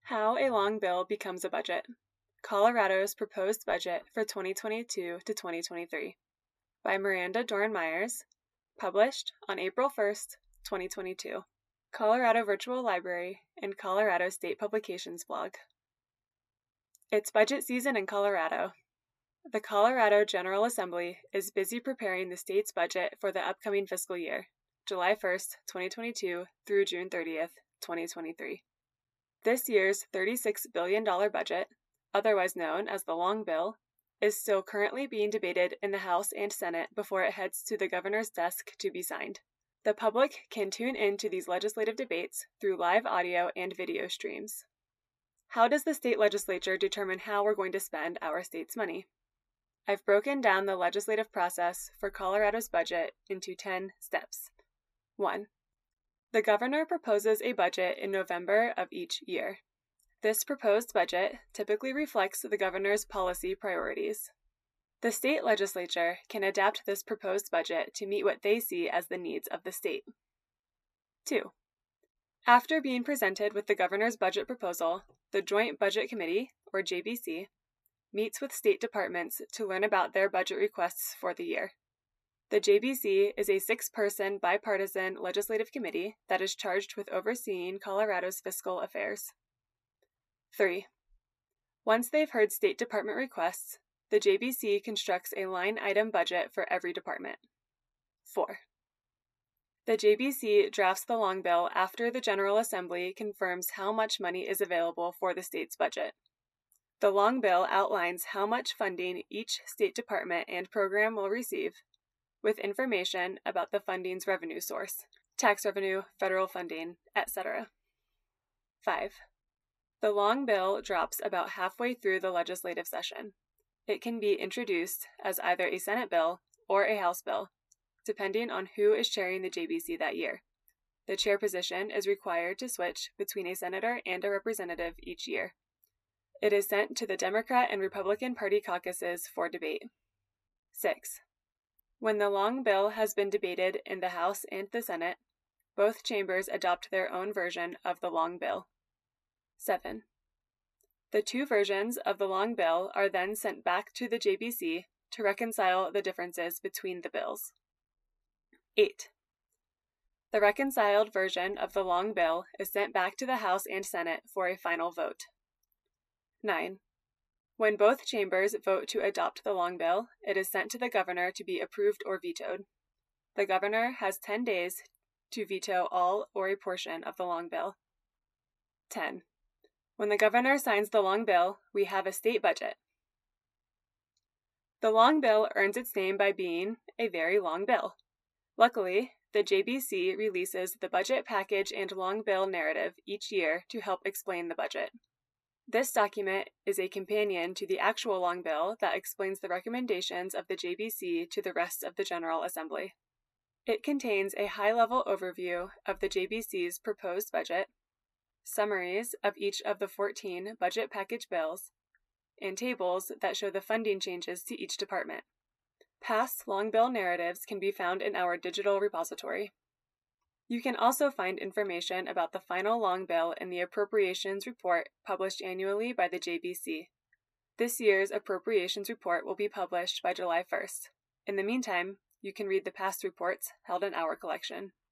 How a Long Bill Becomes a Budget. Colorado's Proposed Budget for 2022 to 2023 by Miranda Doran-Myers, published on April 1st, 2022. Colorado Virtual Library and Colorado State Publications blog. It's budget season in Colorado. The Colorado General Assembly is busy preparing the state's budget for the upcoming fiscal year, July 1st, 2022 through June 30th, 2023. This year's $36 billion budget, otherwise known as the Long Bill, is still currently being debated in the House and Senate before it heads to the governor's desk to be signed. The public can tune into these legislative debates through live audio and video streams. How does the state legislature determine how we're going to spend our state's money? I've broken down the legislative process for Colorado's budget into 10 steps. 1. The governor proposes a budget in November of each year. This proposed budget typically reflects the governor's policy priorities. The state legislature can adapt this proposed budget to meet what they see as the needs of the state. 2. After being presented with the governor's budget proposal, the Joint Budget Committee, or JBC, meets with state departments to learn about their budget requests for the year. The JBC is a 6-person bipartisan legislative committee that is charged with overseeing Colorado's fiscal affairs. 3. Once they've heard State Department requests, the JBC constructs a line-item budget for every department. 4. The JBC drafts the Long Bill after the General Assembly confirms how much money is available for the state's budget. The Long Bill outlines how much funding each state department and program will receive, with information about the funding's revenue source, tax revenue, federal funding, etc. 5. The Long Bill drops about halfway through the legislative session. It can be introduced as either a Senate bill or a House bill, depending on who is chairing the JBC that year. The chair position is required to switch between a senator and a representative each year. It is sent to the Democrat and Republican Party caucuses for debate. 6. When the Long Bill has been debated in the House and the Senate, both chambers adopt their own version of the Long Bill. 7. The two versions of the Long Bill are then sent back to the JBC to reconcile the differences between the bills. 8. The reconciled version of the Long Bill is sent back to the House and Senate for a final vote. 9. When both chambers vote to adopt the Long Bill, it is sent to the governor to be approved or vetoed. The governor has 10 days to veto all or a portion of the Long Bill. 10. When the governor signs the Long Bill, we have a state budget. The Long Bill earns its name by being a very long bill. Luckily, the JBC releases the budget package and Long Bill narrative each year to help explain the budget. This document is a companion to the actual Long Bill that explains the recommendations of the JBC to the rest of the General Assembly. It contains a high-level overview of the JBC's proposed budget, summaries of each of the 14 budget package bills, and tables that show the funding changes to each department. Past Long Bill narratives can be found in our digital repository. You can also find information about the final Long Bill in the Appropriations Report published annually by the JBC. This year's Appropriations Report will be published by July 1st. In the meantime, you can read the past reports held in our collection.